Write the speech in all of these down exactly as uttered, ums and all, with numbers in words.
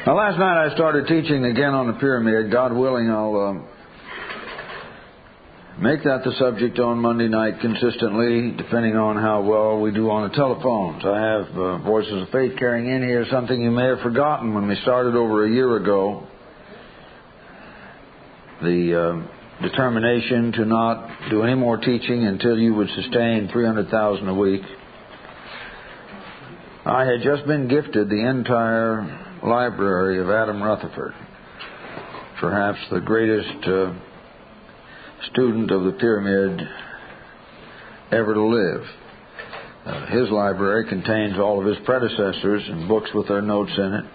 Well, last night I started teaching again on the pyramid. God willing, I'll um, make that the subject on Monday night consistently, depending on how well we do on the telephones. I have uh, Voices of Faith carrying in here something you may have forgotten when we started over a year ago. The uh, determination to not do any more teaching until you would sustain three hundred thousand a week. I had just been gifted the entire library of Adam Rutherford, perhaps the greatest uh, student of the pyramid ever to live. Uh, his library contains all of his predecessors and books with their notes in it.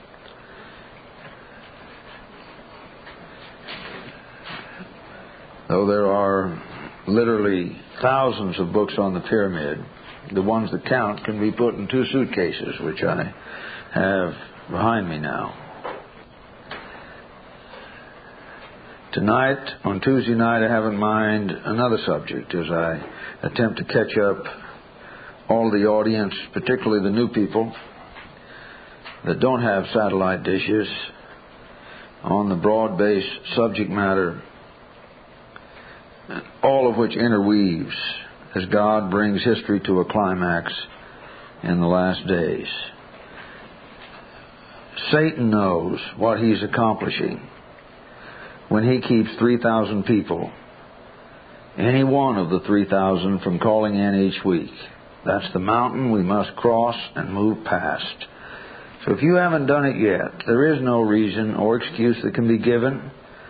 Though there are literally thousands of books on the pyramid, the ones that count can be put in two suitcases, which I have behind me now. Tonight, on Tuesday night, I have in mind another subject as I attempt to catch up all the audience, particularly the new people that don't have satellite dishes, on the broad-based subject matter, all of which interweaves as God brings history to a climax in the last days. Satan knows what he's accomplishing when he keeps three thousand people, any one of the three thousand, from calling in each week. That's the mountain we must cross and move past. So if you haven't done it yet, there is no reason or excuse that can be given.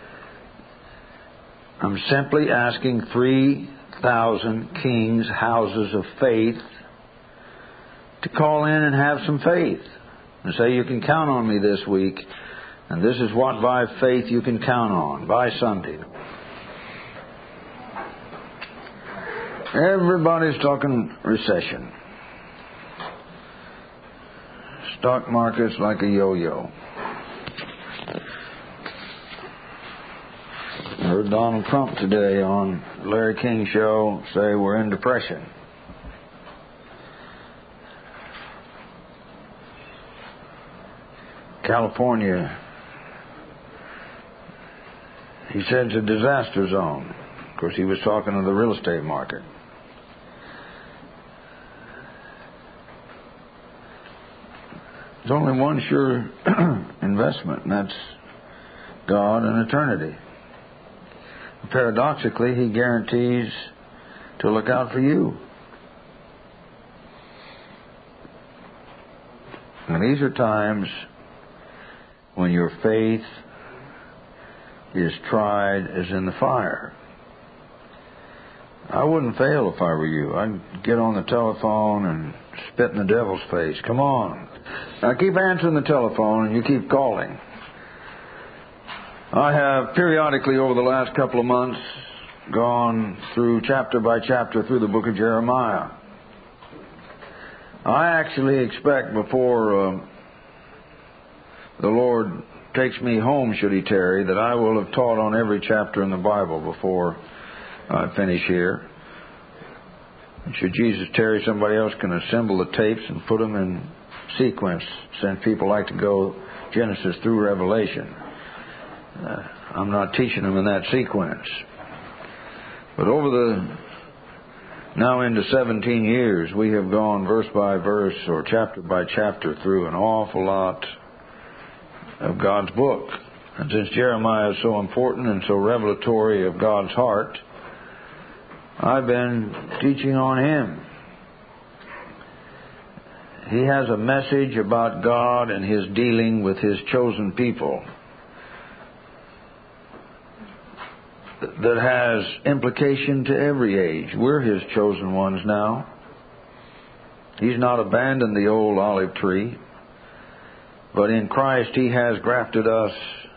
I'm simply asking three thousand kings' houses of faith to call in and have some faith and say, you can count on me this week, and this is what by faith you can count on by Sunday. Everybody's talking recession. Stock market's like a yo-yo. I heard Donald Trump today on Larry King's show say we're in depression. California, he said, it's a disaster zone. Of course, he was talking of the real estate market. There's only one sure investment, and that's God and eternity. Paradoxically, he guarantees to look out for you. And these are times when your faith is tried as in the fire. I wouldn't fail if I were you. I'd get on the telephone and spit in the devil's face. Come on. Now keep answering the telephone and you keep calling. I have periodically over the last couple of months gone through chapter by chapter through the book of Jeremiah. I actually expect before uh, the Lord takes me home, should he tarry, that I will have taught on every chapter in the Bible before I finish here. And should Jesus tarry, somebody else can assemble the tapes and put them in sequence, since people like to go Genesis through Revelation. Uh, I'm not teaching them in that sequence. But over the now into seventeen years, we have gone verse by verse or chapter by chapter through an awful lot of God's book. And since Jeremiah is so important and so revelatory of God's heart, I've been teaching on him. He has a message about God and his dealing with his chosen people that has implication to every age. We're his chosen ones now. He's not abandoned the old olive tree, but in Christ he has grafted us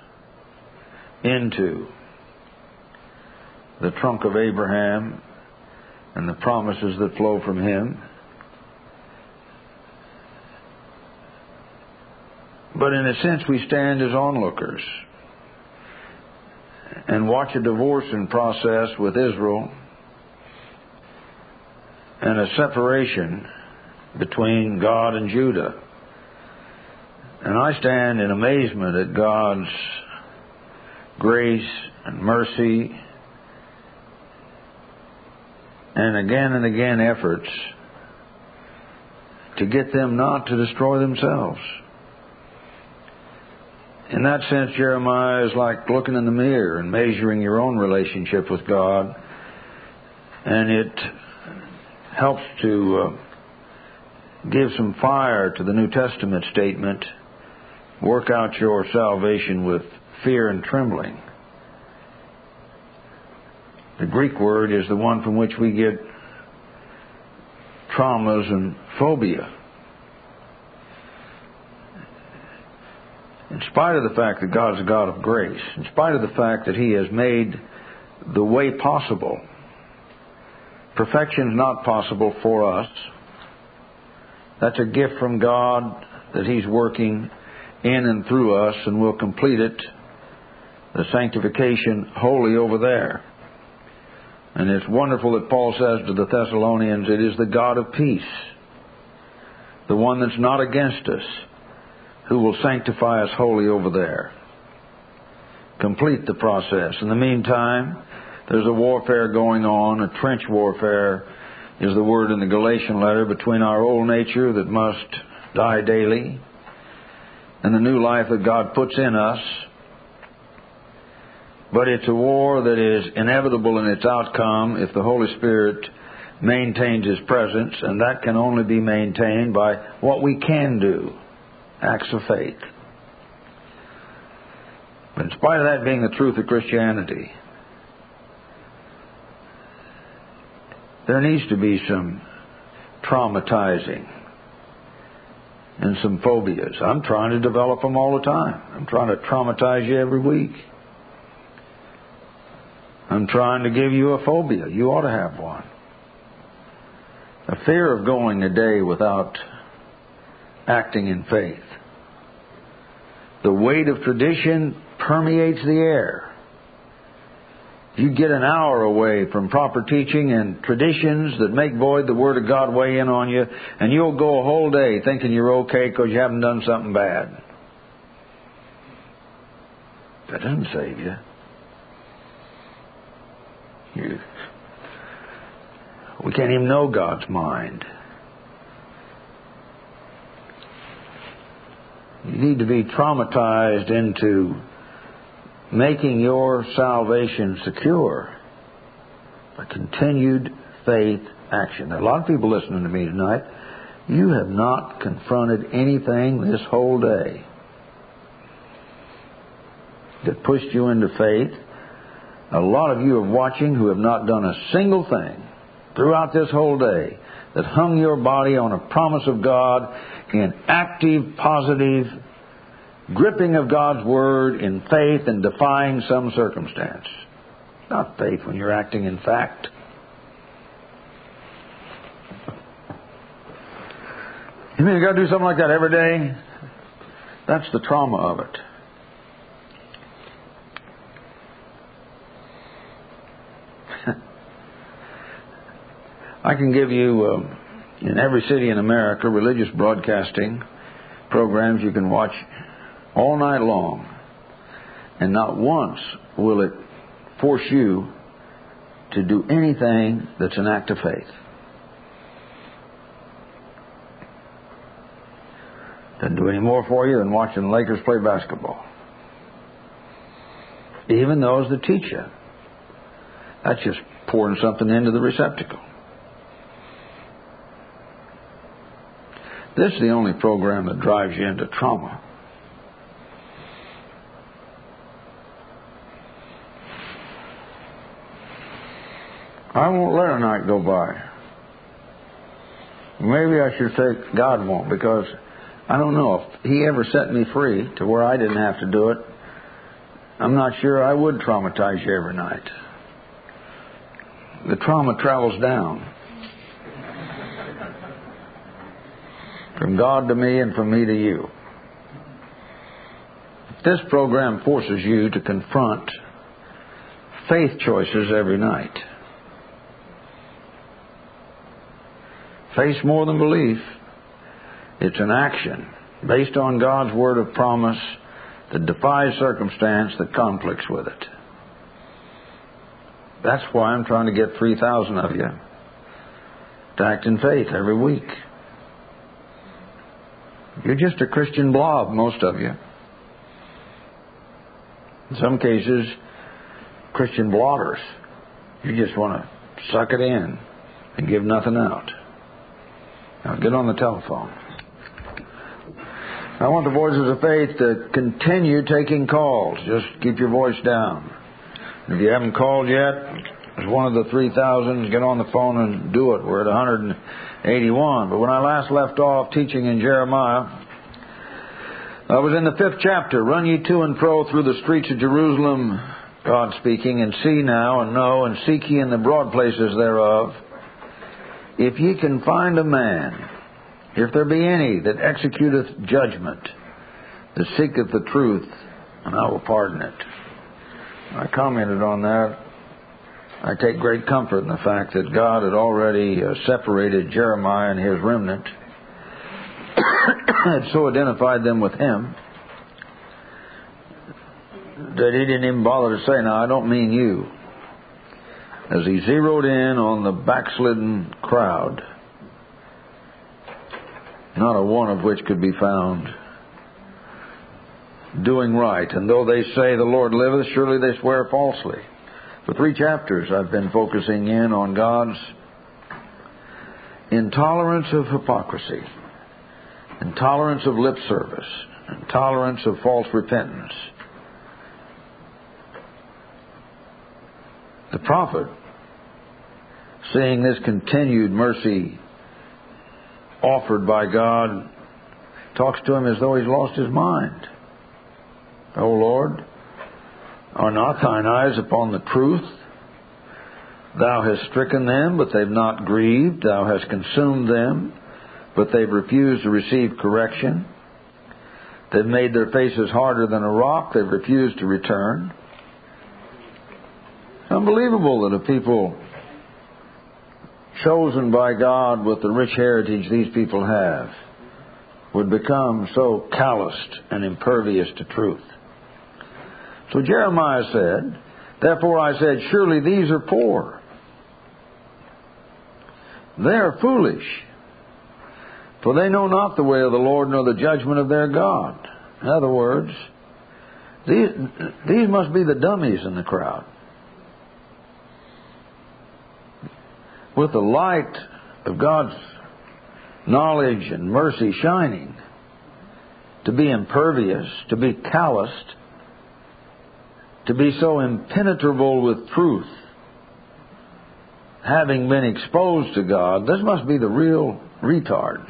into the trunk of Abraham and the promises that flow from him. But in a sense we stand as onlookers and watch a divorcing process with Israel and a separation between God and Judah. And I stand in amazement at God's grace and mercy and again and again efforts to get them not to destroy themselves. In that sense, Jeremiah is like looking in the mirror and measuring your own relationship with God, and it helps to uh, give some fire to the New Testament statement, work out your salvation with fear and trembling. The Greek word is the one from which we get traumas and phobia. In spite of the fact that God's a God of grace, in spite of the fact that He has made the way possible, perfection is not possible for us. That's a gift from God that He's working in and through us, and will complete it, the sanctification wholly over there. And it's wonderful that Paul says to the Thessalonians, it is the God of peace, the one that's not against us, who will sanctify us wholly over there. Complete the process. In the meantime, there's a warfare going on, a trench warfare is the word in the Galatian letter, between our old nature that must die daily and the new life that God puts in us. But it's a war that is inevitable in its outcome if the Holy Spirit maintains His presence, and that can only be maintained by what we can do, acts of faith. But in spite of that being the truth of Christianity, there needs to be some traumatizing and some phobias. I'm trying to develop them all the time. I'm trying to traumatize you every week. I'm trying to give you a phobia. You ought to have one. A fear of going a day without acting in faith. The weight of tradition permeates the air. You get an hour away from proper teaching and traditions that make void the Word of God weigh in on you, and you'll go a whole day thinking you're okay because you haven't done something bad. That doesn't save you. you. We can't even know God's mind. You need to be traumatized into making your salvation secure by continued faith action. There are a lot of people listening to me tonight. You have not confronted anything this whole day that pushed you into faith. A lot of you are watching who have not done a single thing throughout this whole day that hung your body on a promise of God in active, positive gripping of God's Word in faith and defying some circumstance. Not faith when you're acting in fact. You mean you got to do something like that every day? That's the trauma of it. I can give you, uh, in every city in America, religious broadcasting programs you can watch all night long, and not once will it force you to do anything that's an act of faith. Doesn't do any more for you than watching the Lakers play basketball. Even those that teach you. That's just pouring something into the receptacle. This is the only program that drives you into trauma. I won't let a night go by. Maybe I should say God won't, because I don't know if He ever set me free to where I didn't have to do it. I'm not sure I would traumatize you every night. The trauma travels down. From God to me and from me to you. This program forces you to confront faith choices every night. Faith's more than belief. It's an action. based on God's word of promise that defies circumstance that conflicts with it. That's why I'm trying to get three thousand of you to act in faith every week. You're just a Christian blob, most of you. In some cases, Christian blotters. You just want to suck it in and give nothing out. Now get on the telephone. I want the voices of faith to continue taking calls. Just keep your voice down. If you haven't called yet, as one of the three thousand, get on the phone and do it. We're at one hundred eighty-one. But when I last left off teaching in Jeremiah, I was in the fifth chapter. Run ye to and fro through the streets of Jerusalem, God speaking, and see now and know, and seek ye in the broad places thereof, if ye can find a man, if there be any that executeth judgment, that seeketh the truth, and I will pardon it. I commented on that. I take great comfort in the fact that God had already uh, separated Jeremiah and his remnant, had so identified them with him, that he didn't even bother to say, now I don't mean you. As he zeroed in on the backslidden crowd, not a one of which could be found doing right. And though they say the Lord liveth, surely they swear falsely. For three chapters I've been focusing in on God's intolerance of hypocrisy, intolerance of lip service, intolerance of false repentance. The prophet, seeing this continued mercy offered by God, talks to him as though he's lost his mind. O Lord, are not thine eyes upon the truth? Thou hast stricken them, but they've not grieved. Thou hast consumed them, but they've refused to receive correction. They've made their faces harder than a rock. They've refused to return. It's unbelievable that a people chosen by God with the rich heritage these people have would become so calloused and impervious to truth. So Jeremiah said, therefore I said, surely these are poor. They are foolish, for they know not the way of the Lord, nor the judgment of their God. In other words, these, these must be the dummies in the crowd. With the light of God's knowledge and mercy shining, to be impervious, to be calloused, to be so impenetrable with truth, having been exposed to God, this must be the real retards.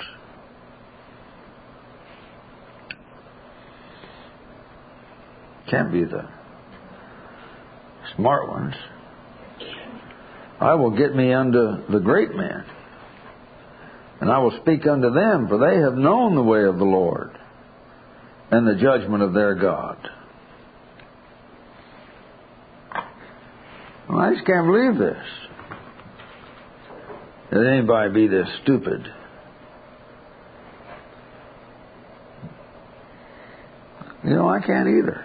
Can't be the smart ones. I will get me unto the great men, and I will speak unto them, for they have known the way of the Lord and the judgment of their God. Well, I just can't believe this. That anybody be this stupid. You know, I can't either.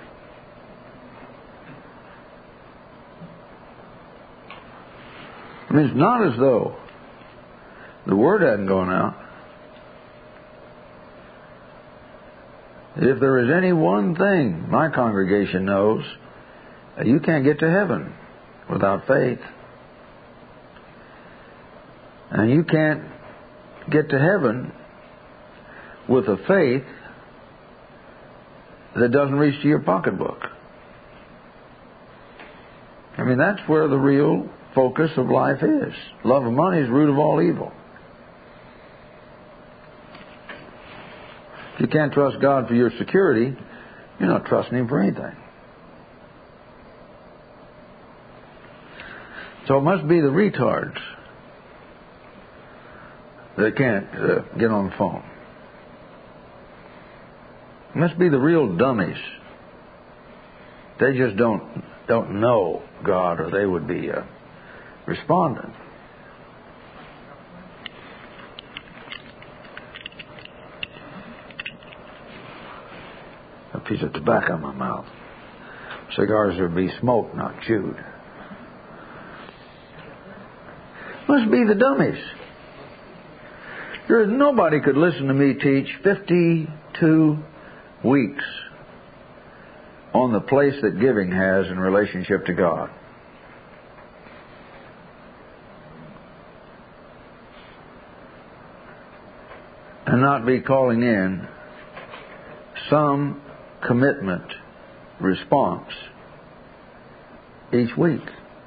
I mean, it's not as though the word hadn't gone out. If there is any one thing my congregation knows, you can't get to heaven without faith. And you can't get to heaven with a faith that doesn't reach to your pocketbook. I mean, that's where the real focus of life is. Love of money is the root of all evil. If you can't trust God for your security, you're not trusting Him for anything. So it must be the retards that can't uh, get on the phone. It must be the real dummies. They just don't don't know God, or they would be uh, responding. piece of tobacco in my mouth. Cigars are to be smoked, not chewed. Must be the dummies. There is nobody could listen to me teach fifty-two weeks on the place that giving has in relationship to God. And not be calling in some commitment response each week.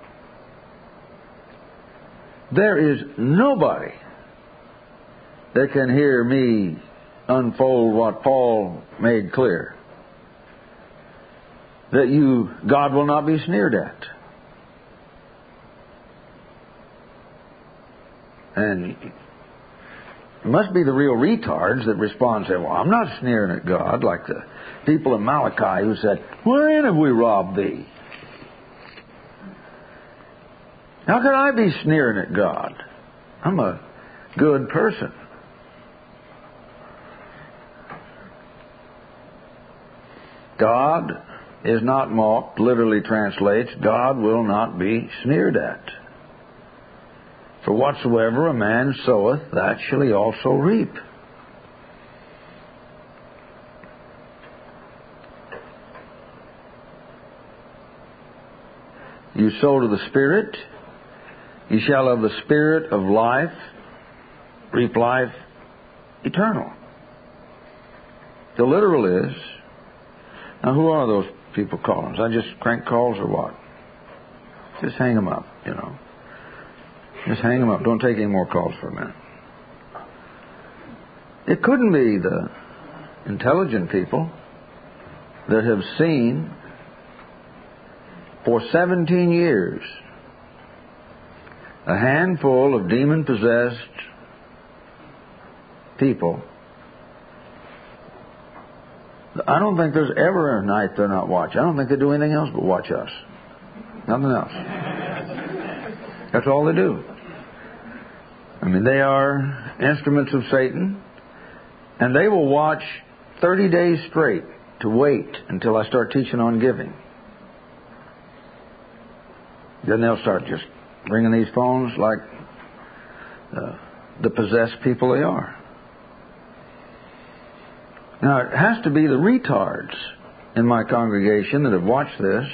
There is nobody that can hear me unfold what Paul made clear, that you, God will not be sneered at. And it must be the real retards that respond and say, well, I'm not sneering at God, like the people in Malachi who said, wherein have we robbed thee? How could I be sneering at God? I'm a good person. God is not mocked, literally translates, God will not be sneered at. For whatsoever a man soweth, that shall he also reap. You sow to the Spirit, you shall of the Spirit of life reap life eternal. The literal is, now who are those people calling? Is that just crank calls or what? Just hang them up, you know. Just hang them up. Don't take any more calls for a minute. It couldn't be the intelligent people that have seen for seventeen years a handful of demon-possessed people. I don't think there's ever a night they're not watching. I don't think they do anything else but watch us. Nothing else. That's all they do. I mean, they are instruments of Satan, and they will watch thirty days straight to wait until I start teaching on giving. Then they'll start just ringing these phones like uh, the possessed people they are. Now, it has to be the retards in my congregation that have watched this,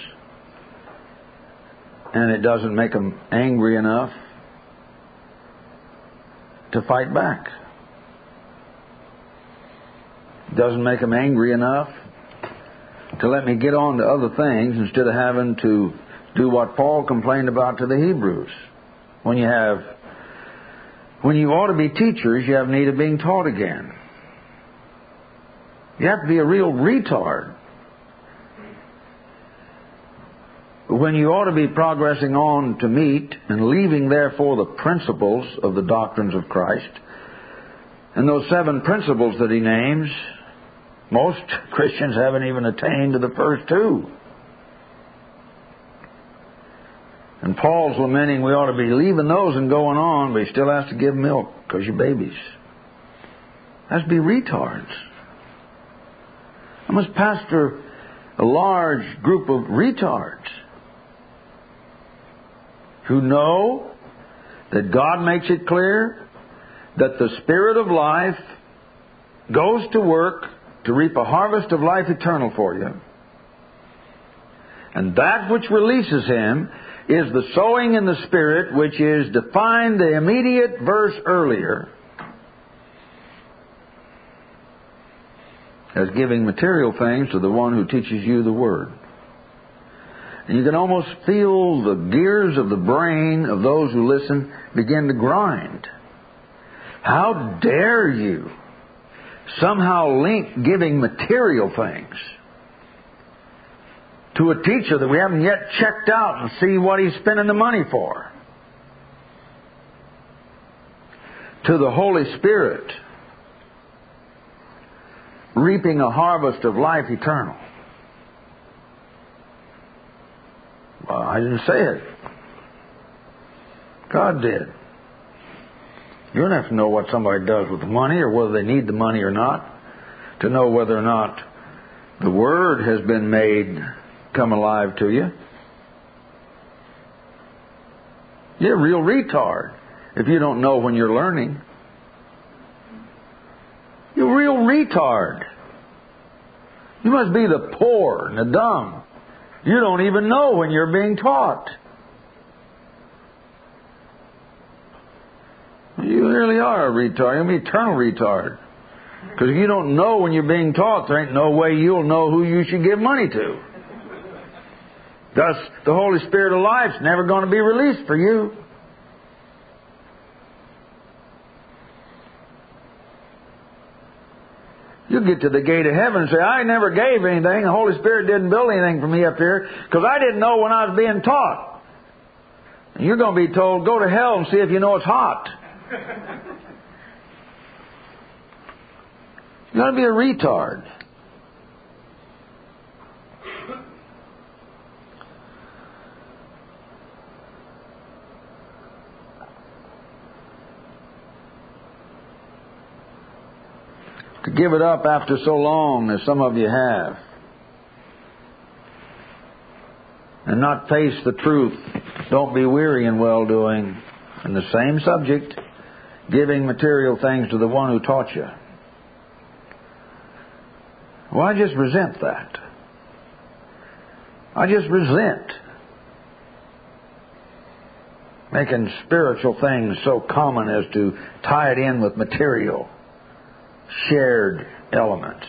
and it doesn't make them angry enough to fight back. It doesn't make them angry enough to let me get on to other things instead of having to do what Paul complained about to the Hebrews. When you have, when you ought to be teachers, you have need of being taught again. You have to be a real retard when you ought to be progressing on to meet and leaving therefore the principles of the doctrines of Christ. And those seven principles that he names, most Christians haven't even attained to the first two. And Paul's lamenting we ought to be leaving those and going on, but he still has to give milk because you're babies. Has to be retards. I must pastor a large group of retards who know that God makes it clear that the Spirit of life goes to work to reap a harvest of life eternal for you. And that which releases him is the sowing in the Spirit, which is defined the immediate verse earlier as giving material things to the one who teaches you the Word. And you can almost feel the gears of the brain of those who listen begin to grind. How dare you somehow link giving material things to a teacher that we haven't yet checked out and see what he's spending the money for? To the Holy Spirit reaping a harvest of life eternal. Well, I didn't say it. God did. You don't have to know what somebody does with the money or whether they need the money or not to know whether or not The Word has been made come alive to you. You're a real retard if you don't know when you're learning. You're a real retard. You must be the poor and the dumb. You don't even know when you're being taught. You really are a retard. You're an eternal retard. Because if you don't know when you're being taught, there ain't no way you'll know who you should give money to. Thus, the Holy Spirit of life's never going to be released for you. You'll get to the gate of heaven and say, I never gave anything. The Holy Spirit didn't build anything for me up here because I didn't know when I was being taught. And you're going to be told, go to hell and see if you know it's hot. You're going to be a retard. To give it up after so long as some of you have, and not face the truth. Don't be weary in well-doing. And the same subject, giving material things to the one who taught you. Well, I just resent that. I just resent making spiritual things so common as to tie it in with material, shared elements.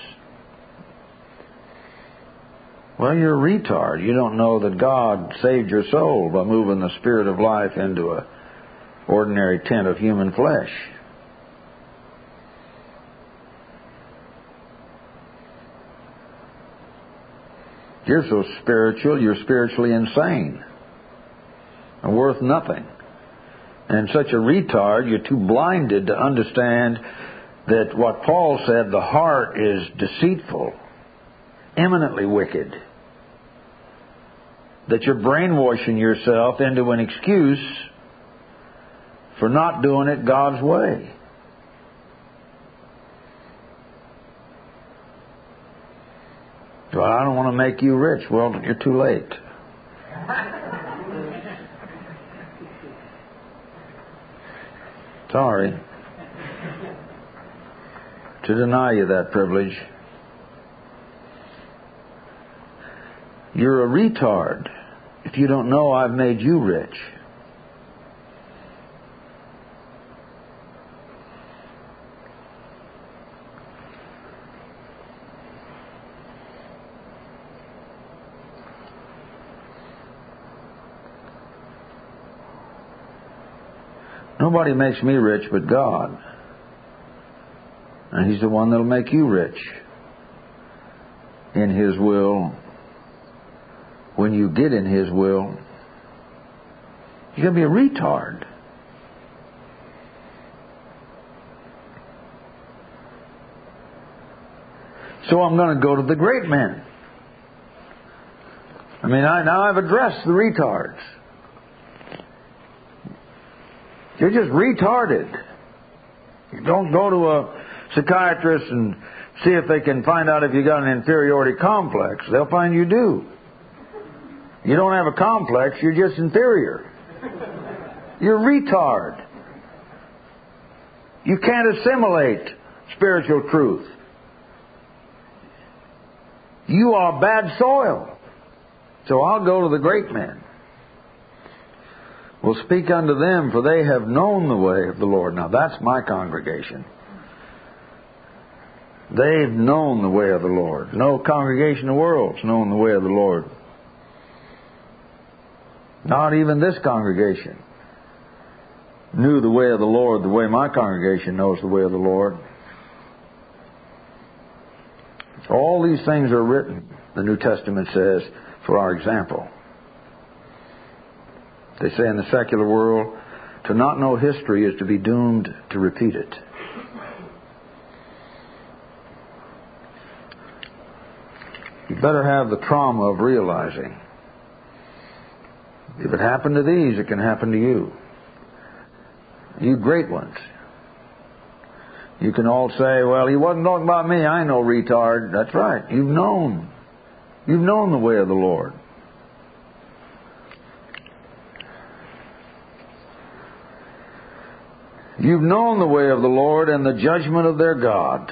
Well, you're a retard. You don't know that God saved your soul by moving the Spirit of life into a ordinary tent of human flesh. You're so spiritual, you're spiritually insane and worth nothing. And such a retard, you're too blinded to understand that what Paul said, the heart is deceitful, eminently wicked. That you're brainwashing yourself into an excuse for not doing it God's way. Well, I don't want to make you rich. Well, you're too late. Sorry to deny you that privilege. You're a retard if you don't know I've made you rich. Nobody makes me rich but God. And He's the one that'll make you rich in His will. When you get in His will, you're going to be a retard. So I'm going to go to the great men. I mean, I, now I've addressed the retards. You're just retarded. You don't go to a psychiatrist and see if they can find out if you got an inferiority complex. They'll find you do. You don't have a complex, you're just inferior. You're a retard. You can't assimilate spiritual truth. You are bad soil. So I'll go to the great men. Will speak unto them, for they have known the way of the Lord. Now that's my congregation. They've known the way of the Lord. No congregation in the world's known the way of the Lord. Not even this congregation knew the way of the Lord the way my congregation knows the way of the Lord. All these things are written, the New Testament says, for our example. They say in the secular world, to not know history is to be doomed to repeat it. You better have the trauma of realizing, if it happened to these, it can happen to you. You great ones. You can all say, well, he wasn't talking about me. I know retard. That's right. You've known. You've known the way of the Lord. You've known the way of the Lord and the judgment of their God.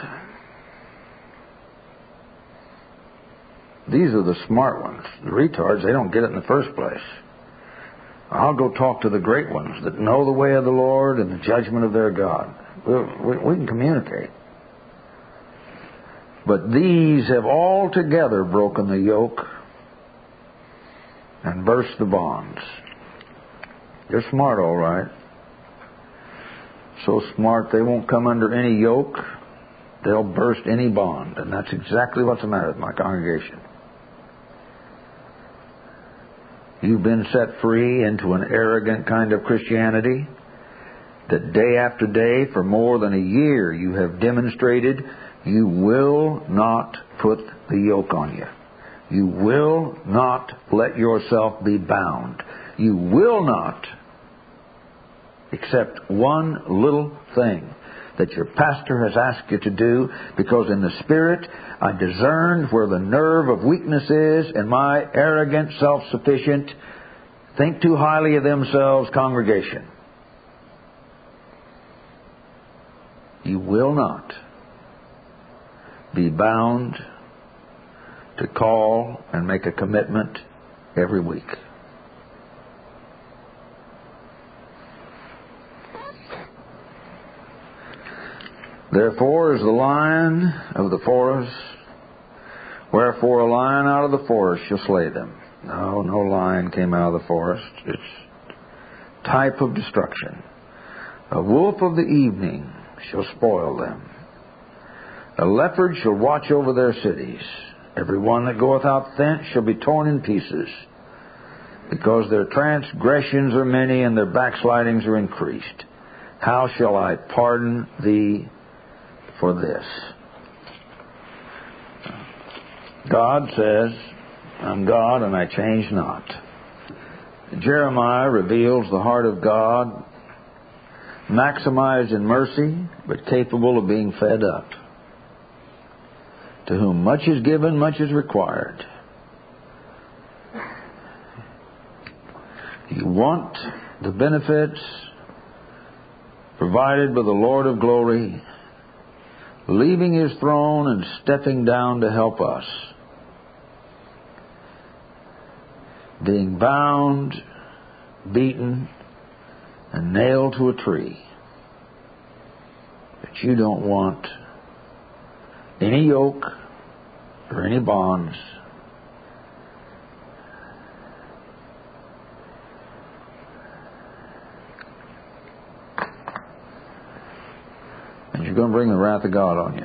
These are the smart ones. The retards, they don't get it in the first place. I'll go talk to the great ones that know the way of the Lord and the judgment of their God. We, we, we can communicate. But these have altogether broken the yoke and burst the bonds. They're smart, all right. So smart they won't come under any yoke. They'll burst any bond. And that's exactly what's the matter with my congregation. You've been set free into an arrogant kind of Christianity that day after day for more than a year you have demonstrated you will not put the yoke on you. You will not let yourself be bound. You will not accept one little thing that your pastor has asked you to do, because in the Spirit I discerned where the nerve of weakness is, and my arrogant, self-sufficient, think too highly of themselves congregation. You will not be bound to call and make a commitment every week. Therefore is the lion of the forest, wherefore a lion out of the forest shall slay them. No, no lion came out of the forest. It's type of destruction. A wolf of the evening shall spoil them. A leopard shall watch over their cities. Every one that goeth out thence shall be torn in pieces, because their transgressions are many and their backslidings are increased. How shall I pardon thee for this? God says, I'm God and I change not. Jeremiah reveals the heart of God, maximized in mercy, but capable of being fed up. To whom much is given, much is required. You want the benefits provided by the Lord of glory, leaving His throne and stepping down to help us. Being bound, beaten, and nailed to a tree. But you don't want any yoke or any bonds. And you're going to bring the wrath of God on you.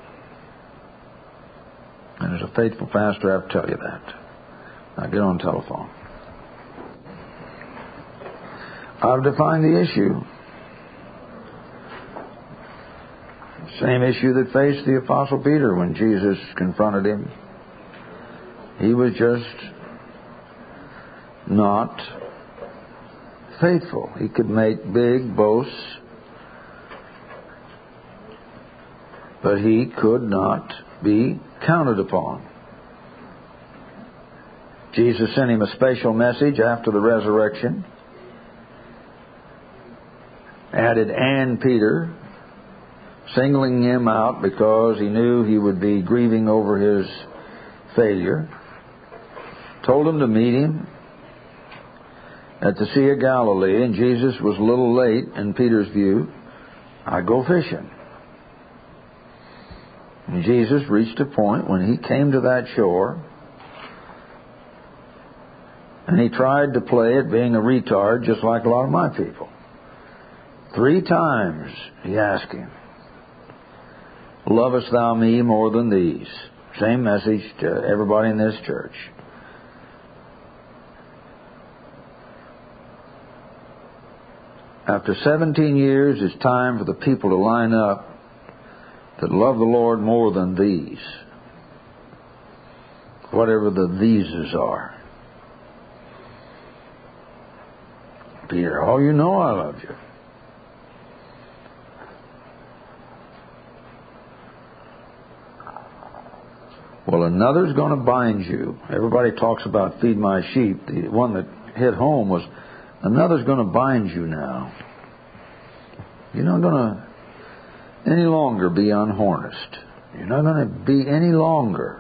And as a faithful pastor, I have to tell you that. Now get on the telephone. I've defined the issue. Same issue that faced the Apostle Peter when Jesus confronted him. He was just not faithful. He could make big boasts, but he could not be counted upon. Jesus sent him a special message after the resurrection. Added and Peter, singling him out because he knew he would be grieving over his failure. Told him to meet him at the Sea of Galilee, and Jesus was a little late in Peter's view. I go fishing. And Jesus reached a point when he came to that shore, and he tried to play at being a retard just like a lot of my people. Three times he asked him, lovest thou me more than these? Same message to everybody in this church. After seventeen years, it's time for the people to line up that love the Lord more than these. Whatever the theses are. Peter, oh, you know I love you. Well, another's going to bind you. Everybody talks about feed my sheep. The one that hit home was, another's going to bind you now. You're not going to any longer be unharnessed. You're not going to be any longer.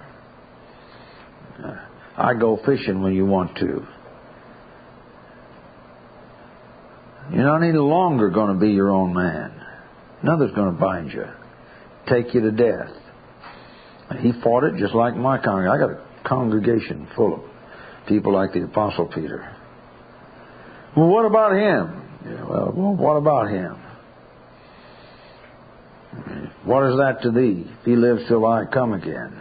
I go fishing when you want to. You're not any longer going to be your own man. Another's going to bind you, take you to death. He fought it just like my congregation. I got a congregation full of people like the Apostle Peter. Well, what about him? Yeah, well, well, what about him? What is that to thee, if he lives till I come again?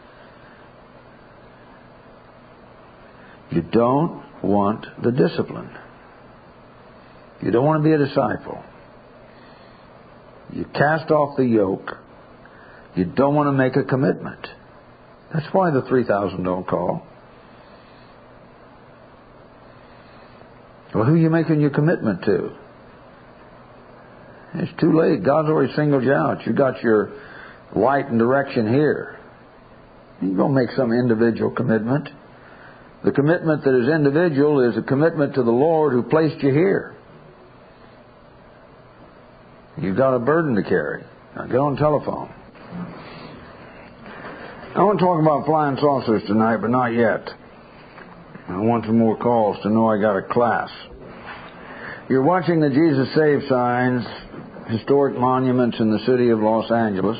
You don't want the discipline. You don't want to be a disciple. You cast off the yoke. You don't want to make a commitment. That's why the three thousand don't call. Well, who are you making your commitment to? It's too late. God's already singled you out. You got your light and direction here. You don't make some individual commitment. The commitment that is individual is a commitment to the Lord who placed you here. You've got a burden to carry. Now get on the telephone. I want to talk about flying saucers tonight, but not yet. I want some more calls to know I got a class. You're watching the Jesus Save signs, historic monuments in the city of Los Angeles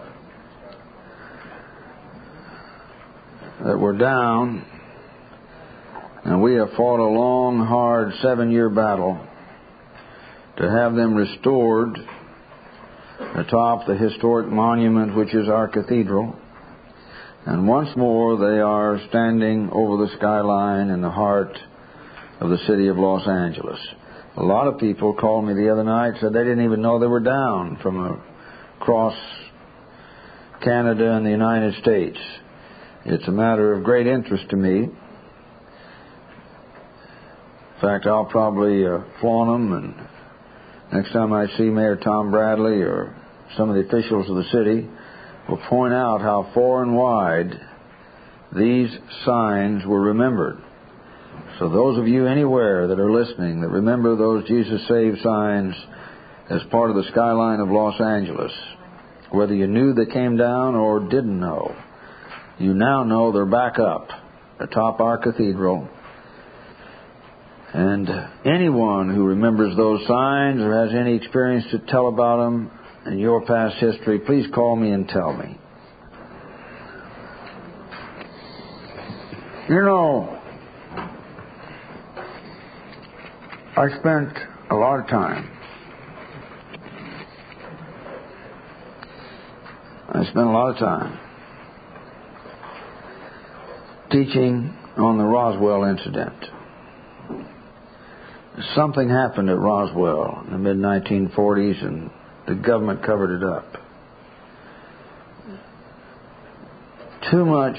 that were down, and we have fought a long, hard, seven-year battle to have them restored atop the historic monument which is our cathedral. And once more they are standing over the skyline in the heart of the city of Los Angeles. A lot of people called me the other night, said they didn't even know they were down from across Canada and the United States. It's a matter of great interest to me. In fact, I'll probably uh, flaunt them, and next time I see Mayor Tom Bradley or some of the officials of the city, will point out how far and wide these signs were remembered. So those of you anywhere that are listening that remember those Jesus Save signs as part of the skyline of Los Angeles, whether you knew they came down or didn't know, you now know they're back up atop our cathedral. And anyone who remembers those signs or has any experience to tell about them in your past history, please call me and tell me. You know, I spent a lot of time. I spent a lot of time teaching on the Roswell incident. Something happened at Roswell in the mid nineteen forties, and the government covered it up. Too much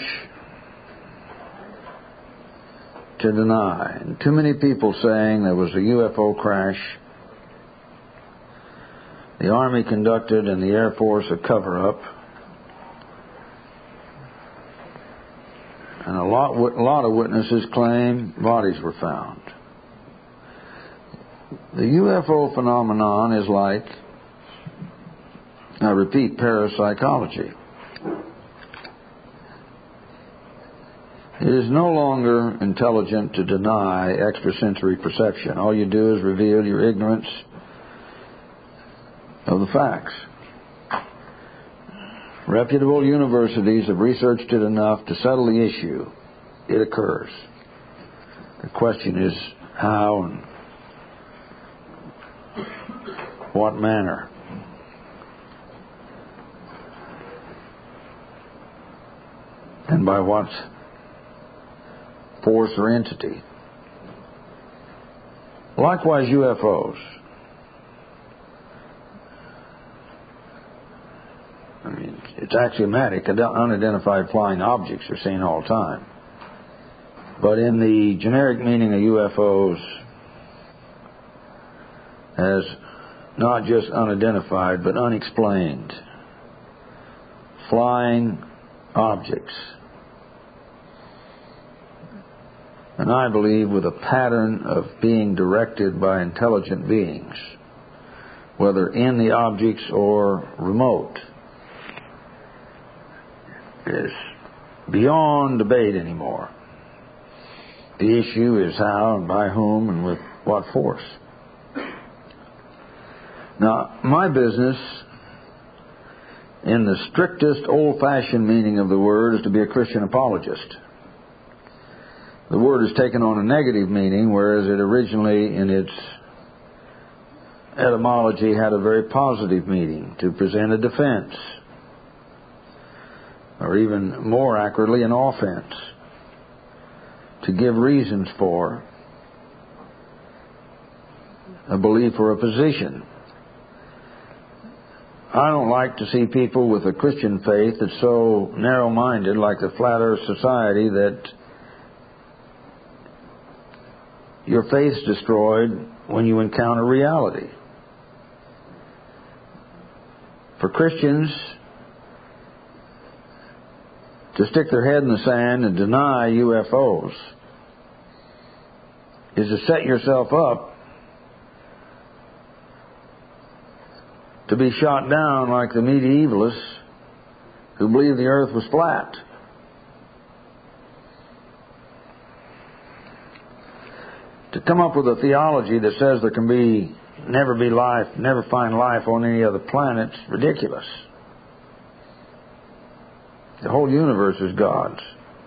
to deny, and too many people saying there was a U F O crash. The Army conducted and the Air Force a cover-up. And a lot, a lot of witnesses claim bodies were found. The U F O phenomenon is like, I repeat, parapsychology. It is no longer intelligent to deny extrasensory perception. All you do is reveal your ignorance of the facts. Reputable universities have researched it enough to settle the issue. It occurs. The question is how and what manner. And by what force or entity. Likewise, U F Os. I mean, it's axiomatic. Unidentified flying objects are seen all the time. But in the generic meaning of U F Os, as not just unidentified, but unexplained, flying objects. And I believe with a pattern of being directed by intelligent beings, whether in the objects or remote, is beyond debate anymore. The issue is how and by whom and with what force. Now, my business, in the strictest old-fashioned meaning of the word, is to be a Christian apologist. The word is taken on a negative meaning, whereas it originally, in its etymology, had a very positive meaning, to present a defense, or even more accurately, an offense, to give reasons for a belief or a position. I don't like to see people with a Christian faith that's so narrow-minded, like the Flat Earth Society, that your faith's destroyed when you encounter reality. For Christians to stick their head in the sand and deny U F Os is to set yourself up to be shot down like the medievalists who believed the earth was flat. To come up with a theology that says there can be never be life, never find life on any other planet, is ridiculous. The whole universe is God's.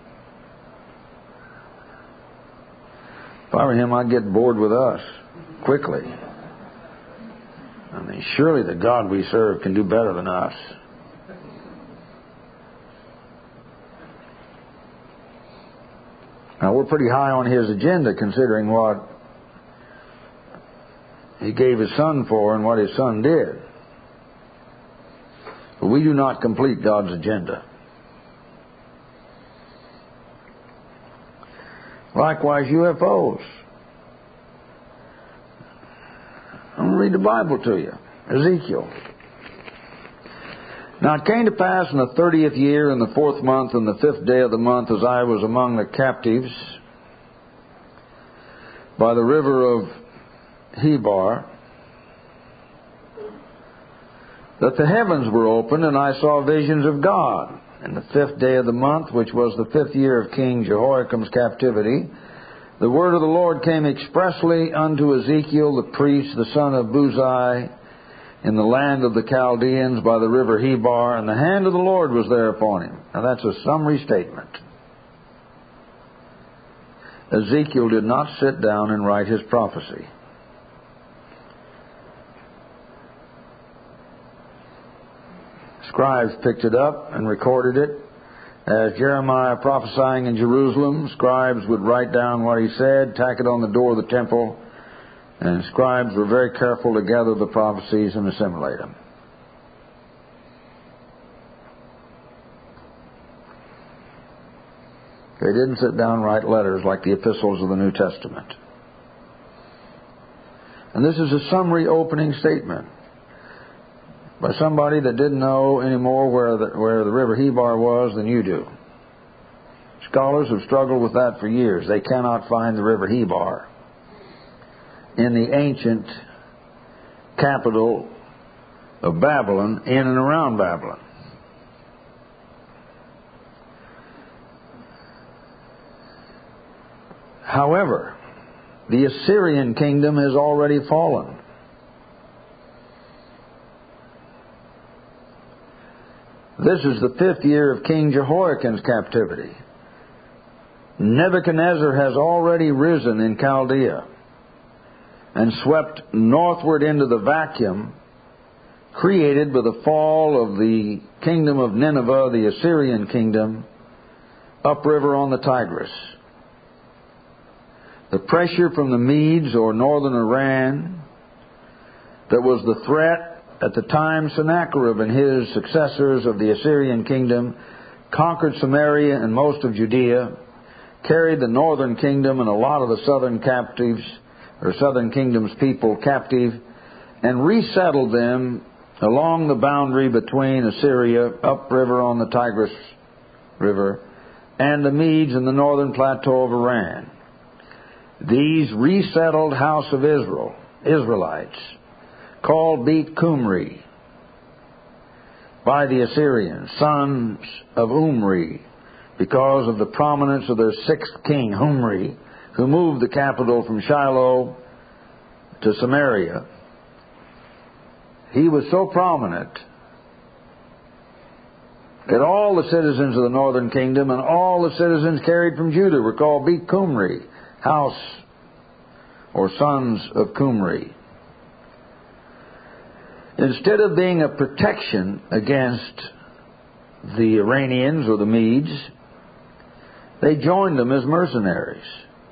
If I were him, I'd get bored with us quickly. I mean, surely the God we serve can do better than us. Now, we're pretty high on his agenda, considering what he gave his son for and what his son did. But we do not complete God's agenda. Likewise, U F Os. I'm going to read the Bible to you. Ezekiel. Now it came to pass in the thirtieth year, in the fourth month, and the fifth day of the month, as I was among the captives by the river of Hebar, that the heavens were opened, and I saw visions of God. In the fifth day of the month, which was the fifth year of King Jehoiakim's captivity, the word of the Lord came expressly unto Ezekiel the priest, the son of Buzi, in the land of the Chaldeans by the river Hebar, and the hand of the Lord was there upon him. Now that's a summary statement. Ezekiel did not sit down and write his prophecy. Scribes picked it up and recorded it. As Jeremiah prophesying in Jerusalem, scribes would write down what he said, tack it on the door of the temple, and scribes were very careful to gather the prophecies and assimilate them. They didn't sit down and write letters like the epistles of the New Testament. And this is a summary opening statement by somebody that didn't know any more where the, where the river Hebar was than you do. Scholars have struggled with that for years. They cannot find the river Hebar in the ancient capital of Babylon, in and around Babylon. However, the Assyrian kingdom has already fallen. This is the fifth year of King Jehoiakim's captivity. Nebuchadnezzar has already risen in Chaldea and swept northward into the vacuum created by the fall of the kingdom of Nineveh, the Assyrian kingdom, upriver on the Tigris. The pressure from the Medes, or northern Iran, that was the threat at the time Sennacherib and his successors of the Assyrian kingdom conquered Samaria and most of Judea, carried the northern kingdom and a lot of the southern captives, or southern kingdom's people captive, and resettled them along the boundary between Assyria, upriver on the Tigris, River, and the Medes in the northern plateau of Iran. These resettled house of Israel, Israelites, called Beit Cumri by the Assyrians, sons of Umri, because of the prominence of their sixth king, Humri, who moved the capital from Shiloh to Samaria. He was so prominent that all the citizens of the northern kingdom and all the citizens carried from Judah were called Beit Cumri, house or sons of Cumri. Instead of being a protection against the Iranians or the Medes, they joined them as mercenaries.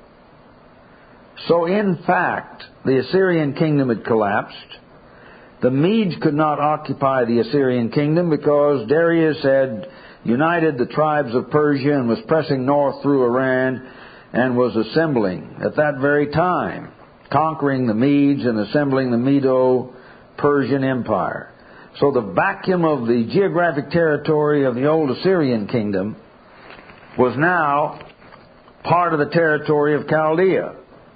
So in fact, the Assyrian kingdom had collapsed. The Medes could not occupy the Assyrian kingdom because Darius had united the tribes of Persia and was pressing north through Iran and was assembling at that very time, conquering the Medes and assembling the Medo-Persian Empire. So the vacuum of the geographic territory of the old Assyrian kingdom was now part of the territory of Chaldea.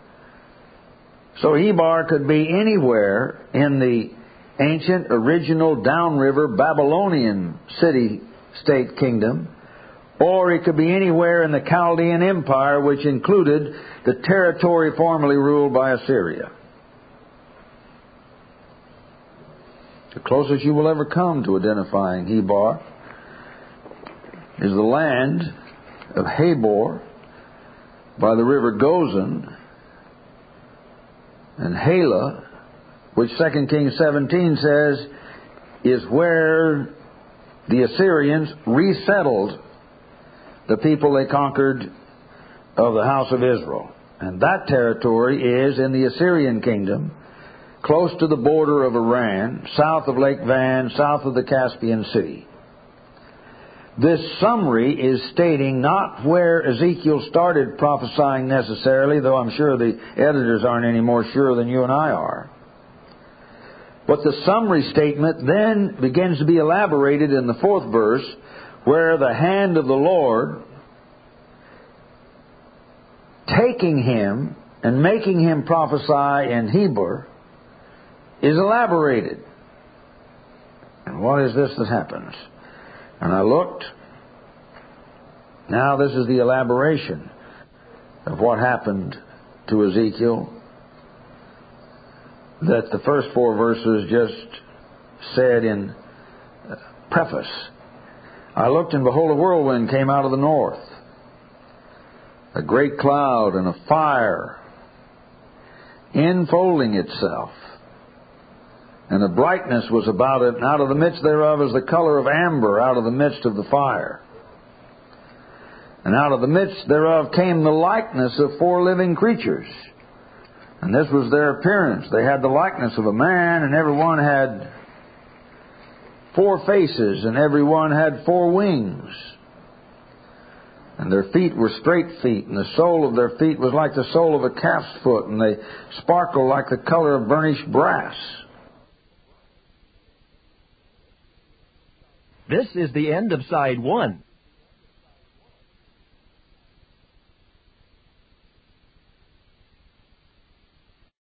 So Heber could be anywhere in the ancient, original, downriver Babylonian city-state kingdom, or it could be anywhere in the Chaldean Empire, which included the territory formerly ruled by Assyria. The closest you will ever come to identifying Heber is the land of Habor by the river Gozan, and Halah, which Second Kings seventeen says is where the Assyrians resettled the people they conquered of the house of Israel. And that territory is in the Assyrian kingdom, close to the border of Iran, south of Lake Van, south of the Caspian Sea. This summary is stating not where Ezekiel started prophesying necessarily, though I'm sure the editors aren't any more sure than you and I are. But the summary statement then begins to be elaborated in the fourth verse, where the hand of the Lord taking him and making him prophesy in Hebrew is elaborated. And what is this that happens? And I looked. Now this is the elaboration of what happened to Ezekiel that the first four verses just said in preface. I looked, and behold, a whirlwind came out of the north, a great cloud and a fire enfolding itself. And a brightness was about it, and out of the midst thereof is the color of amber out of the midst of the fire. And out of the midst thereof came the likeness of four living creatures. And this was their appearance. They had the likeness of a man, and every one had four faces, and every one had four wings. And their feet were straight feet, and the sole of their feet was like the sole of a calf's foot, and they sparkled like the color of burnished brass. This is the end of side one.